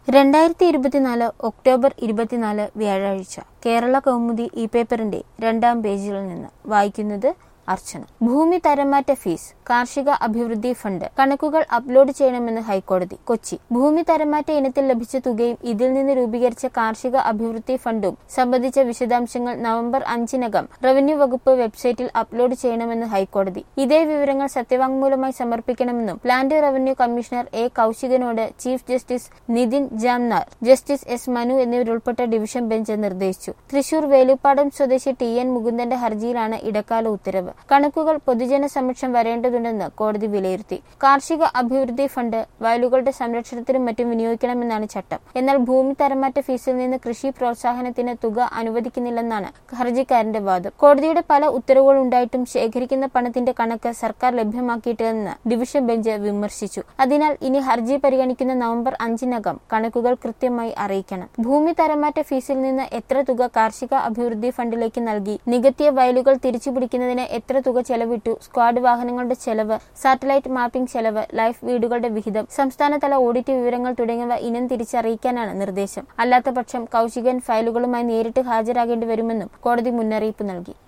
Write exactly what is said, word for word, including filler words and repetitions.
രണ്ടായിരത്തി ഇരുപത്തിനാല് ഒക്ടോബർ ഇരുപത്തിനാല് വ്യാഴാഴ്ച കേരള കൗമുദി ഈ പേപ്പറിന്റെ രണ്ടാം പേജിൽ നിന്ന് വായിക്കുന്നത് അർച്ചന. ഭൂമി തരംമാറ്റ ഫീസ് കാർഷിക അഭിവൃദ്ധി ഫണ്ട് കണക്കുകൾ അപ്ലോഡ് ചെയ്യണമെന്ന് ഹൈക്കോടതി. കൊച്ചി. ഭൂമി തരംമാറ്റ ഇനത്തിൽ ലഭിച്ച തുകയും ഇതിൽ നിന്ന് രൂപീകരിച്ച കാർഷിക അഭിവൃദ്ധി ഫണ്ടും സംബന്ധിച്ച വിശദാംശങ്ങൾ നവംബർ അഞ്ചിനകം റവന്യൂ വകുപ്പ് വെബ്സൈറ്റിൽ അപ്ലോഡ് ചെയ്യണമെന്ന് ഹൈക്കോടതി. ഇതേ വിവരങ്ങൾ സത്യവാങ്മൂലമായി സമർപ്പിക്കണമെന്നും ലാൻഡ് റവന്യൂ കമ്മീഷണർ എ കൌശികനോട് chief justice Nitin Jamdar, justice S Manu എന്നിവരുൾപ്പെട്ട ഡിവിഷൻ ബെഞ്ച് നിർദ്ദേശിച്ചു. തൃശൂർ വേലുപ്പാടം സ്വദേശി ടി എൻ മുകുന്ദന്റെ ഹർജിയിലാണ് ഇടക്കാല ഉത്തരവ്. കണക്കുകൾ പൊതുജന സമക്ഷം വരേണ്ടതുണ്ടെന്ന് കോടതി വിലയിരുത്തി. കാർഷിക അഭിവൃദ്ധി ഫണ്ട് വയലുകളുടെ സംരക്ഷണത്തിനും മറ്റും വിനിയോഗിക്കണമെന്നാണ് ചട്ടം. എന്നാൽ ഭൂമി തരംമാറ്റ ഫീസിൽ നിന്ന് കൃഷി പ്രോത്സാഹനത്തിന് തുക അനുവദിക്കുന്നില്ലെന്നാണ് ഹർജിക്കാരന്റെ വാദം. കോടതിയുടെ പല ഉത്തരവുകൾ ഉണ്ടായിട്ടും ശേഖരിക്കുന്ന പണത്തിന്റെ കണക്ക് സർക്കാർ ലഭ്യമാക്കിയിട്ടില്ലെന്ന് ഡിവിഷൻ ബെഞ്ച് വിമർശിച്ചു. അതിനാൽ ഇനി ഹർജി പരിഗണിക്കുന്ന നവംബർ അഞ്ചിനകം കണക്കുകൾ കൃത്യമായി അറിയിക്കണം. ഭൂമി തരംമാറ്റ ഫീസിൽ നിന്ന് എത്ര തുക കാർഷിക അഭിവൃദ്ധി ഫണ്ടിലേക്ക് നൽകി, നികത്തിയ വയലുകൾ തിരിച്ചുപിടിക്കുന്നതിന് എത്ര തുക ചെലവിട്ടു, സ്ക്വാഡ് വാഹനങ്ങളുടെ ചെലവ്, സാറ്റലൈറ്റ് മാപ്പിംഗ് ചെലവ്, ലൈഫ് വീടുകളുടെ വിഹിതം, സംസ്ഥാനതല ഓഡിറ്റ് വിവരങ്ങൾ തുടങ്ങിയവ ഇനം തിരിച്ചറിയിക്കാനാണ് നിർദ്ദേശം. അല്ലാത്തപക്ഷം കൌശികൻ ഫയലുകളുമായി നേരിട്ട് ഹാജരാകേണ്ടി വരുമെന്നും കോടതി മുന്നറിയിപ്പ് നൽകി.